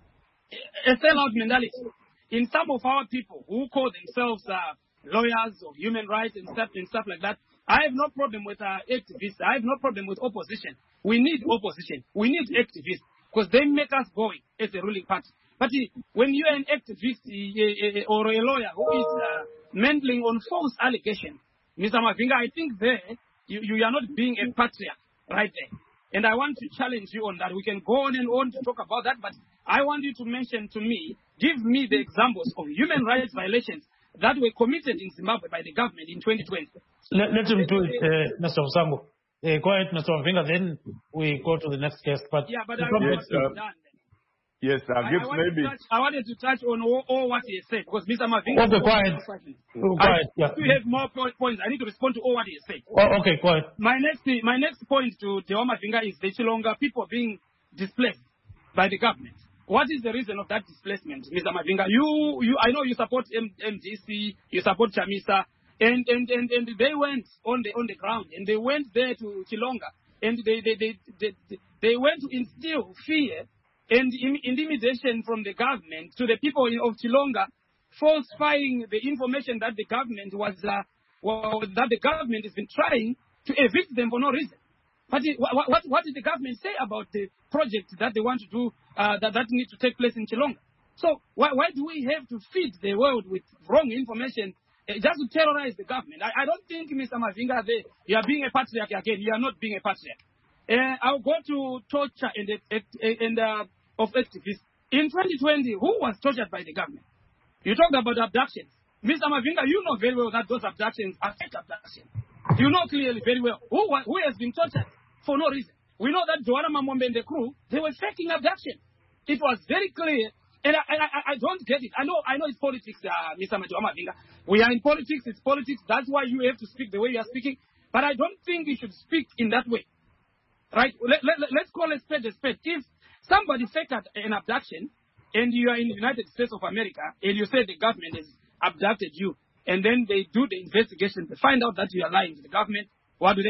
sellout mentality in some of our people who call themselves lawyers of human rights and stuff like that. I have no problem with activists. I have no problem with opposition. We need opposition. We need activists because they make us going as a ruling party. But when you are an activist or a lawyer who is mantling on false allegations, Mr. Mavinga, I think there you are not being a patriot right there. And I want to challenge you on that. We can go on and on to talk about that, but I want you to mention to me, give me the examples of human rights violations that were committed in Zimbabwe by the government in 2020. Let him do it, Mr. Osango. Go ahead, Mr. Mavinga, then we go to the next guest. But yeah, but I want to done. Yes, I wanted to touch on all what he has said, because Mr. Mavinga... Okay, go ahead. If you have more points, I need to respond to all what he has said. Oh, okay, go ahead. My next point to Dewama Mavinga is the Chilonga people being displaced by the government. What is the reason of that displacement, Mr. Mavinga? I know you support MDC, you support Chamisa, and they went on the ground, and they went there to Chilonga, and they went to instill fear and intimidation from the government to the people of Chilonga, falsifying the information that the government that the government has been trying to evict them for no reason. But what did the government say about the project that they want to do that needs to take place in Chilonga? So why do we have to feed the world with wrong information just to terrorize the government? I don't think, Mr. Mavinga, you are being a patriarch again. You are not being a patriarch. I'll go to torture and of activists. In 2020, who was tortured by the government? You talked about abductions. Mr. Mavinga, you know very well that those abductions are fake abductions. You know clearly very well who has been tortured for no reason. We know that Joanna Mamombe and the crew, they were faking abduction. It was very clear, and I don't get it. I know it's politics, Mr. Mavinga. We are in politics, it's politics. That's why you have to speak the way you are speaking. But I don't think you should speak in that way. Right? Let's call a spade a spade. If somebody faked an abduction, and you are in the United States of America, and you say the government has abducted you, and then they do the investigation to find out that you are lying to the government, what do?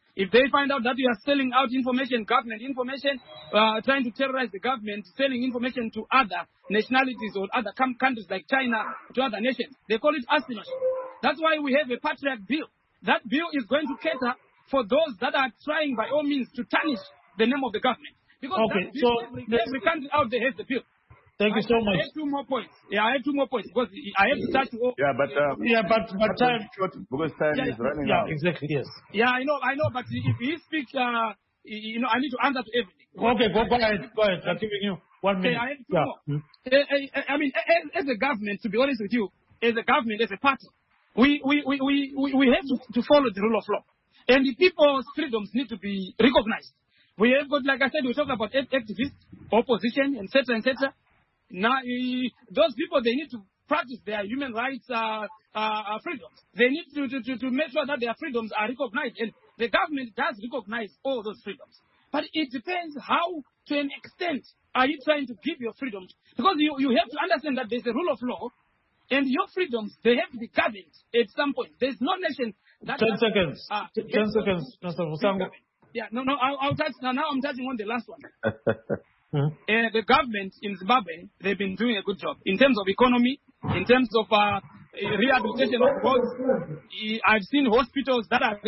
If they find out that you are selling out information, government information, trying to terrorize the government, selling information to other nationalities or other countries like China, to other nations, they call it espionage. That's why we have a Patriot Bill. That bill is going to cater for those that are trying by all means to tarnish the name of the government. Because every country out there has the bill. Thank you so much. I have 2 more points. Yeah, I have 2 more points because I have to touch all. Yeah, but time short because time is running out. Yeah, exactly. Yes. Yeah, I know. But if he speaks, I need to answer to everything. Okay, go ahead. I'm giving you 1 minute. Okay, I have 2 more. I mean, as a government, to be honest with you, as a government, as a party, we have to follow the rule of law, and the people's freedoms need to be recognized. We have got, like I said, we talk about activists, opposition, etc., etc. Now, those people, they need to practice their human rights freedoms. They need to make sure that their freedoms are recognized. And the government does recognize all those freedoms. But it depends how, to an extent, are you trying to give your freedoms. Because you have to understand that there's a rule of law, and your freedoms, they have to be governed at some point. There's no nation that... 10 seconds. 10 seconds, Mr. Musango. Yeah, no, I'll touch... Now I'm touching on the last one. The government in Zimbabwe, they've been doing a good job in terms of economy, in terms of rehabilitation of roads. I've seen hospitals that are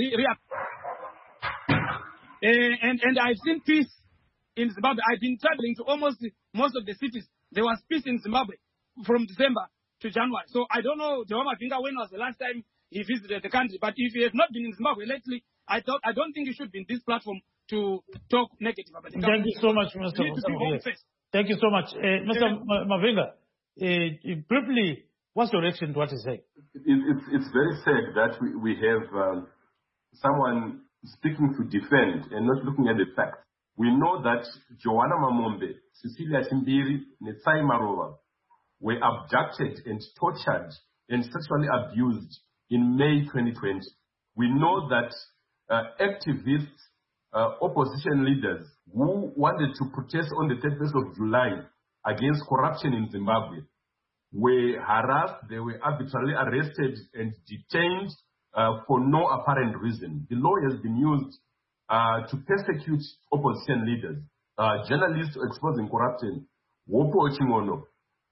and I've seen peace in Zimbabwe. I've been traveling to almost most of the cities. There was peace in Zimbabwe from December to January. So I don't know, Dewama Mavinga, when was the last time he visited the country? But if he has not been in Zimbabwe lately, I don't think he should be in this platform to talk negative about it. Thank you so much, Mr. Musango. Thank you so much. Mr. Mavinga, briefly, what's your reaction to what he said? It's very sad that we have someone speaking to defend and not looking at the facts. We know that Joanna Mamombe, Cecilia Chimbiri, Netsai Marova were abducted and tortured and sexually abused in May 2020. We know that activists, opposition leaders who wanted to protest on the 31st of July against corruption in Zimbabwe were harassed, they were arbitrarily arrested and detained for no apparent reason. The law has been used to persecute opposition leaders, journalists exposing corruption, Wopo Chingono,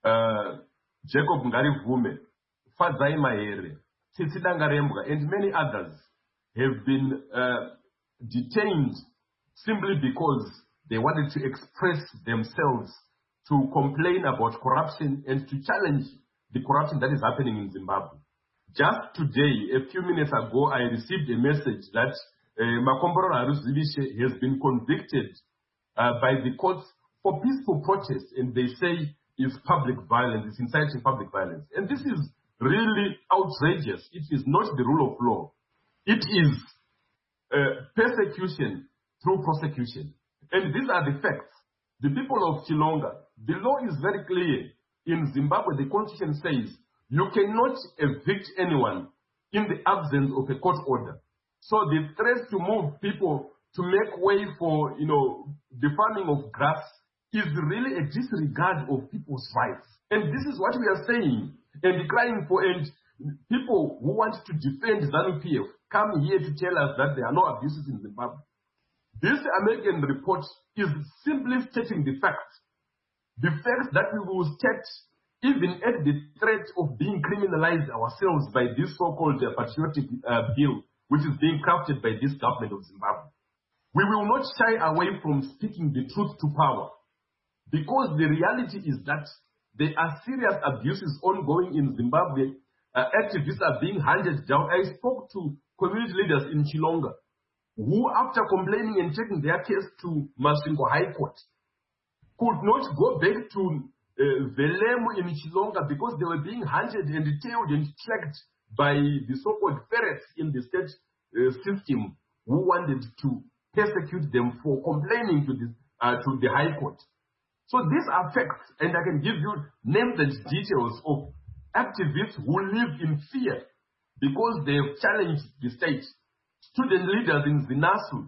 Jacob Ngarivume, Fadzai Mahere, Tsitsi Dangarembwa, and many others have been detained simply because they wanted to express themselves, to complain about corruption and to challenge the corruption that is happening in Zimbabwe. Just today, a few minutes ago, I received a message that Makomboro Aruzibishe has been convicted by the courts for peaceful protest, and they say it's public violence, it's inciting public violence. And this is really outrageous. It is not the rule of law. It is persecution through prosecution. And these are the facts. The people of Chilonga, the law is very clear. In Zimbabwe, the constitution says you cannot evict anyone in the absence of a court order. So the threat to move people to make way for, the farming of grass is really a disregard of people's rights. And this is what we are saying and crying for. And people who want to defend ZANU-PF come here to tell us that there are no abuses in Zimbabwe. This American report is simply stating the facts. The facts that we will state even at the threat of being criminalized ourselves by this so-called patriotic bill, which is being crafted by this government of Zimbabwe. We will not shy away from speaking the truth to power, because the reality is that there are serious abuses ongoing in Zimbabwe. Activists are being handed down. I spoke to community leaders in Chilonga who, after complaining and taking their case to Masvingo High Court, could not go back to Velemu in Chilonga because they were being hunted and tailed and tracked by the so-called ferrets in the state system who wanted to persecute them for complaining to the High Court. So these are facts, and I can give you names and details of activists who live in fear because they have challenged the state. Student leaders in Zinasu,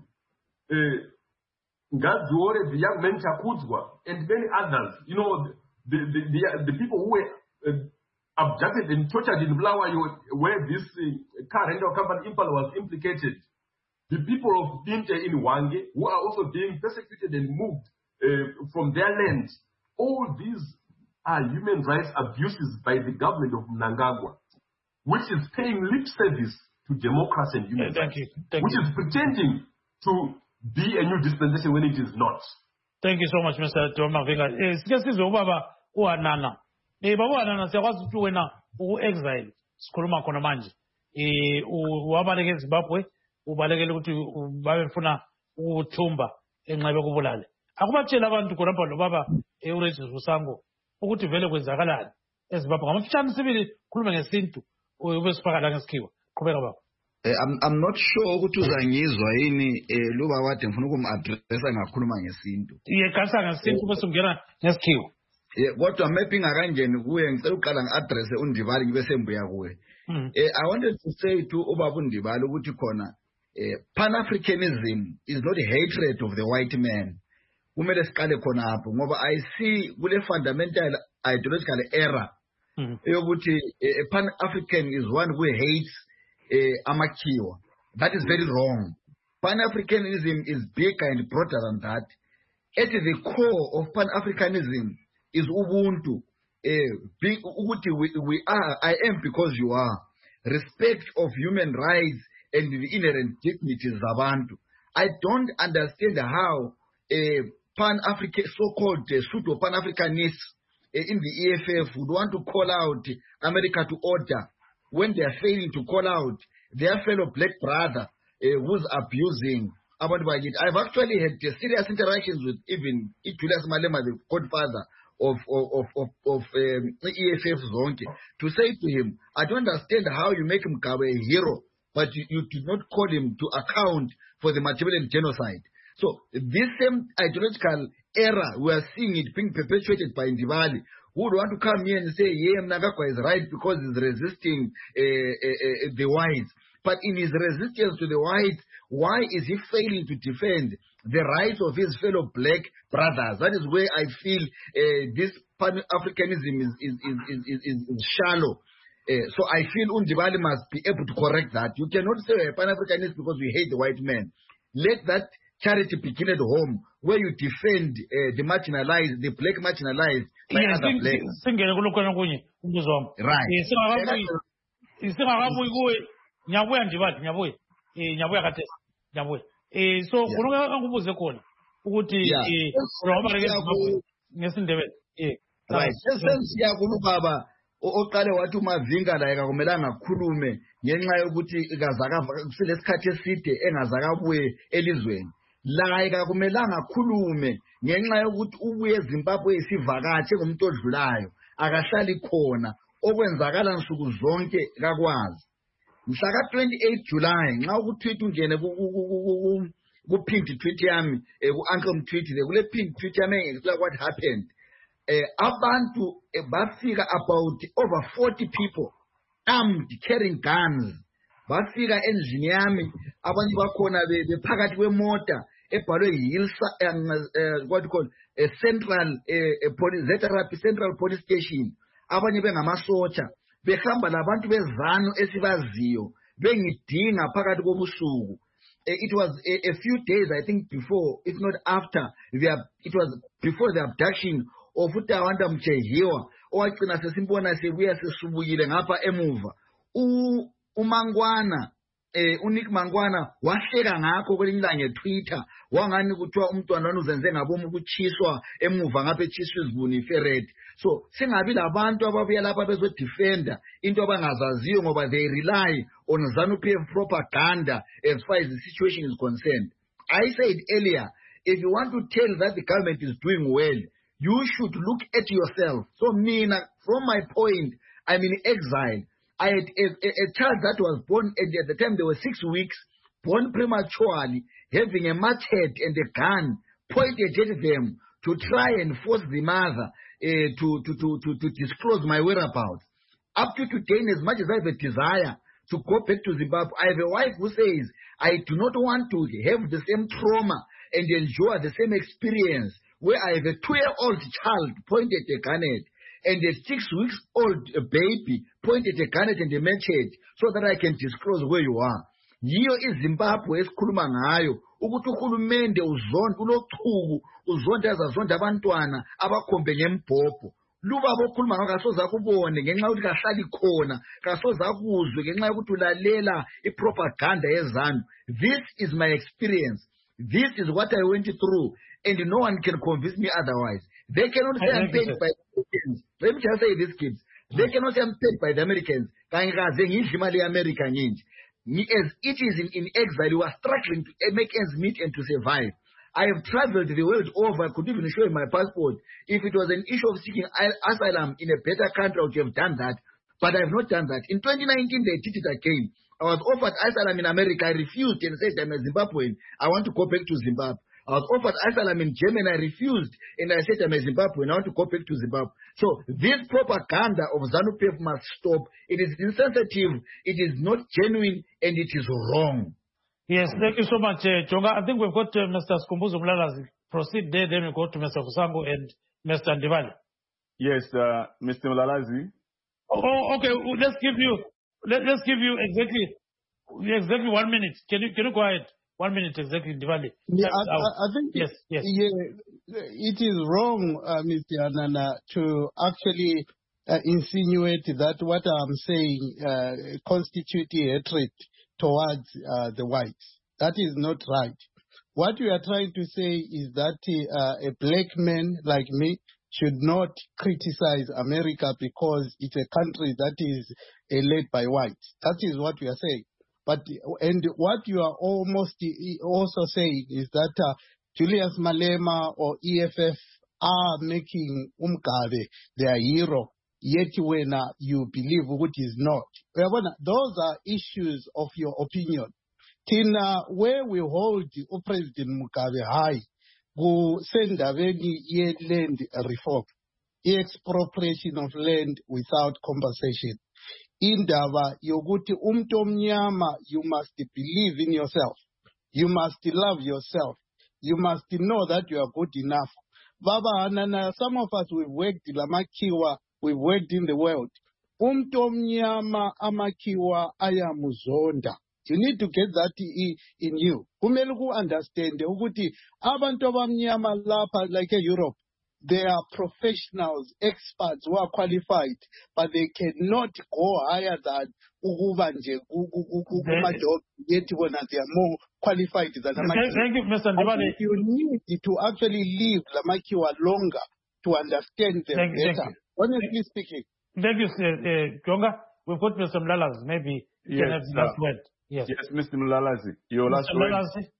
Ngazuore, the young men Chakudzwa, and many others, the people who were abducted and tortured in Bulawayo, where this car rental company Impala was implicated. the people of Inte in Hwange, who are also being persecuted and moved from their land. All these are human rights abuses by the government of Mnangagwa, which is paying lip service to democracy and human rights, which is pretending to be a new dispensation when it is not. Thank you so much, Mr. Mavinga. Sikesizo ubaba uhanana. Baba uhanana siyakwazi ukuthi wena u-exile sikhuluma khona manje. Wabaleke eZimbabwe, ubalekele ukuthi babefuna ukuthumba enxebe kubulale. Akubatshela abantu khonapha lo baba uRegis Musango ukuthi vele kwenzakalani eZimbabwe. Ngamafitshane sibili khulume ngesintu ube sifaka la ngesikhiwa. Qhubeka baba. I'm not sure ukuthi uzangizwa yini lo baba wade ngifuna ukum-addressa ngakhuluma ngesintu. Gasa ngesintu bese ungena ngesikhiwa. Kodwa maybe ngakangeni kuye ngicela uqala ngi-addresse uNdibali ngibe sembuya kuye. I wanted to say to ubaba uNdibali ukuthi khona Pan-Africanism is not hatred of the white man. Kumele siqale khona apho ngoba I see kule fundamental ideological error yokuthi Pan-African is one who hates Amakhiwa. That is very wrong. Pan-Africanism is bigger and broader than that. At the core of Pan-Africanism is Ubuntu. We are, I am because you are. Respect of human rights and the inherent dignities of Abantu. I don't understand how Pan-African, so-called pseudo-Pan-Africanists in the EFF would want to call out America to order when they are failing to call out their fellow black brother who's abusing Abantu Bagit. I've actually had serious interactions with even Julius Malema, the godfather of EFF Zonke, to say to him, I don't understand how you make him a hero, but you did not call him to account for the Machiavellian genocide. So this same ideological error, we are seeing it being perpetuated by Ndibali, who would want to come here and say, yeah, Mnangagwa is right because he's resisting the whites. But in his resistance to the whites, why is he failing to defend the rights of his fellow black brothers? That is where I feel this Pan-Africanism is shallow. So I feel Ndibali must be able to correct that. You cannot say a Pan-Africanist because we hate the white man. Let that charity begin at home, where you defend the marginalized, the black marginalized by other blacks. Right. So ngubuze khona ukuthi ngesindebele right sensiya kubaba oqale wathi uMavinga la ekakumelanga akhulume ngenxa yokuthi kazakava kulesikhathi eside engazakabuye elizweni la ekakumelanga akhulume ngenxa yokuthi ubuye eZimbabwe isivakatshe ngomuntu odlulayo akahlali khona okwenzakala nsuku zonke kakwazi. Mhla ka-28 July nxa ukutweet ungene ku-pinned tweet yami ku-Uncle Mtweet kule pinned tweet yami engexplain what happened. Abantu bafika about over 40 people armed carrying guns bafika endlini yami abanye bakhona bephakathi kwemota ebhalwe Hilsa what you call a central police ZRP central police station abanye bengamasotsha behamba labantu bezano esibaziyo bengidinga phakathi kobusuku. It was a few days, I think, before, if not after, it was before the abduction of Utawanda Mchehiwa, owagcina sesimbona sebuya sesubuyile ngapha emuva. uMangwana uNick Mangwana wahleka ngakho kwelinye ngeTwitter wangani kuthiwa umntwana uzenze ngabomu ukuchiswa emuva ngapha echiswa izibuni ferret. So singabi labantu ababuya lapha bezodefender into abangazaziyo ngoba they rely on ZANU-PF propaganda as far as the situation is concerned. I said earlier, if you want to tell that the government is doing well, you should look at yourself. So Mina, from my point, I'm in exile. I had a child that was born at the time they were 6 weeks, born prematurely, having a machete and a gun pointed at them to try and force the mother to disclose my whereabouts. Up to today, as much as I have a desire to go back to Zimbabwe, I have a wife who says, I do not want to have the same trauma and endure the same experience where I have a 2-year-old child pointed a gun at and a 6-week-old baby pointed a gun at and a machete so that I can disclose where you are. yiyo iZimbabwe esikhuluma ngayo ukuthi uhulumende ulochuku uzonda azazonda abantwana abakhombe ngembhobho lubaba okhuluma ngakho kasoze akubone ngenxa yokuthi kahlali khona kasoze akuzwe ngenxa yokuthi ulalela ipropaganda yezanu. This is my experience. This is what I went through, and no one can convince me otherwise. They cannot say I'm paid by the Americans. Let me just say this, kids. They cannot say I'm paid by the Americans. As it is in exile, you are struggling to make ends meet and to survive. I have traveled the world over. I could even show you my passport. If it was an issue of seeking asylum in a better country, I would have done that. But I have not done that. In 2019, they did it again. I was offered asylum in America. I refused and said, I'm a Zimbabwean. I want to go back to Zimbabwe. I was offered asylum in Germany. I refused and I said, I'm a Zimbabwean. I want to go back to Zimbabwe. So this propaganda of ZANU-PF must stop. It is insensitive. It is not genuine and it is wrong. Yes, thank you so much, Chonga. I think we've got Mr. Skumbuzo Mlalazi. Proceed there, then we go to Mr. Kusango and Mr. Ndivali. Yes, Mr. Mlalazi. Oh, okay. Let's give you exactly 1 minute. Can you go ahead? 1 minute exactly, Ndivali. Yeah, I think yes. Yeah, it is wrong, Mr. Anana, to actually insinuate that what I'm saying constitutes hatred towards the whites. That is not right. What we are trying to say is that a black man like me should not criticize America because it's a country that is led by whites. That is what we are saying. And what you are almost also saying is that Julius Malema or EFF are making Mugabe their hero, yet when you believe what is not. Those are issues of your opinion. Tina, where we hold President Mugabe high, go send a very land reform, expropriation of land without compensation. Indaba yoguti umtomnyama, you must believe in yourself. You must love yourself. You must know that you are good enough. Baba Anana, some of us, we've worked in Lamakiwa, we've worked in the world. Umtomnyama amakiwa ayamuzonda. You need to get that in you. Kumele ku understand ukuthi abantu abamnyama lapha like Europe, they are professionals, experts who are qualified, but they cannot go higher than ukuba nje kumadoda yet when they are more qualified than Lamakiwa. Thank you, Mr. Ndivali. You need to actually leave Lamakiwa longer to understand them better. Honestly speaking. Thank you, Chonga. We've got Mr. Mlalazi. Maybe you can have the last word. Yes, Mr. Mlalazi. Your last word.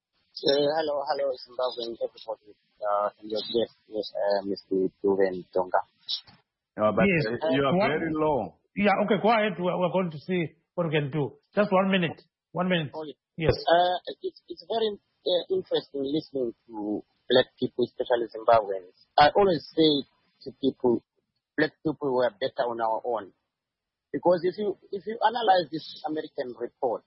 Hello, Zimbabwean everybody. And your guest, Mr. Duven Chonga. But you are very low. Yeah, okay, go ahead. We're going to see what we can do. Just 1 minute. 1 minute. Oh, yeah. Yes. It's very interesting listening to black people, especially Zimbabweans. I always say to people, black people were better on our own. Because if you analyze this American report,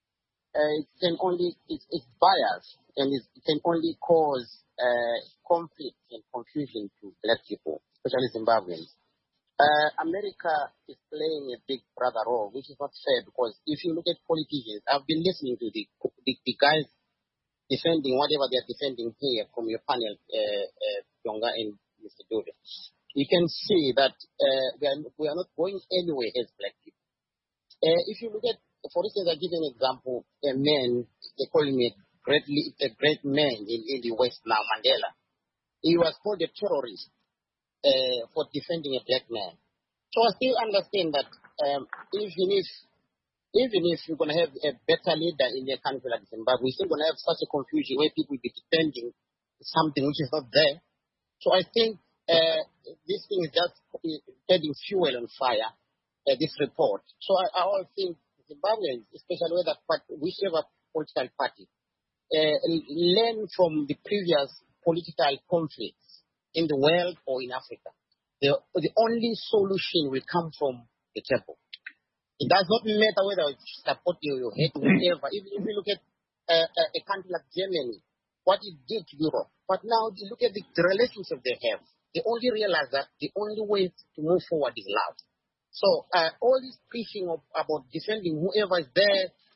it's biased and it can only cause conflict and confusion to black people, especially Zimbabweans. America is playing a big brother role, which is not fair because if you look at politicians, I've been listening to the guys defending whatever they are defending here from your panel, Chonga and Mr. Dove. You can see that we are not going anywhere as black people. If you look at, for instance, I give an example, a man, they call him a great man in the West now, Mandela. He was called a terrorist for defending a black man. So I still understand that even if you're going to have a better leader in a country like Zimbabwe, we're still going to have such a confusion where people will be defending something which is not there. So I think this thing is just adding fuel on fire, this report. So I always think Zimbabweans, especially whichever political party, learn from the previous political conflicts in the world or in Africa. The only solution will come from the table. It does not matter whether you support you or hate whatever. Even if you look at a country like Germany, what it did to Europe. But now you look at the relationship they have. They only realize that the only way to move forward is love. So all this preaching about defending whoever is there,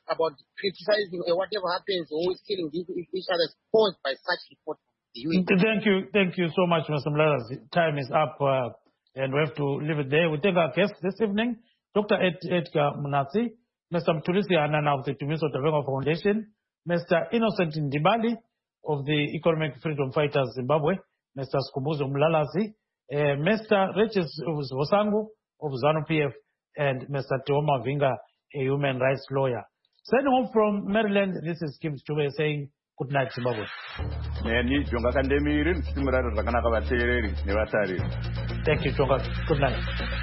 about criticizing whatever happens, always killing each other is caused by such reports. Thank you so much, Mr. Mlalas. Time is up, and we have to leave it there. We take our guest this evening, Dr. Edgar Munatsi, Mr. Mtulisi Anana of the Tumiso Tavengo Foundation, Mr. Innocent Ndibali of the Economic Freedom Fighters Zimbabwe, Mr. Skubuzo Mlalazi, Mr. Regis Vosangu of ZANU-PF, and Mr. Teoma Vinga, a human rights lawyer. Sending home from Maryland, this is Kim Chube saying good night, Zimbabwe. Thank you, Chonga. Good night.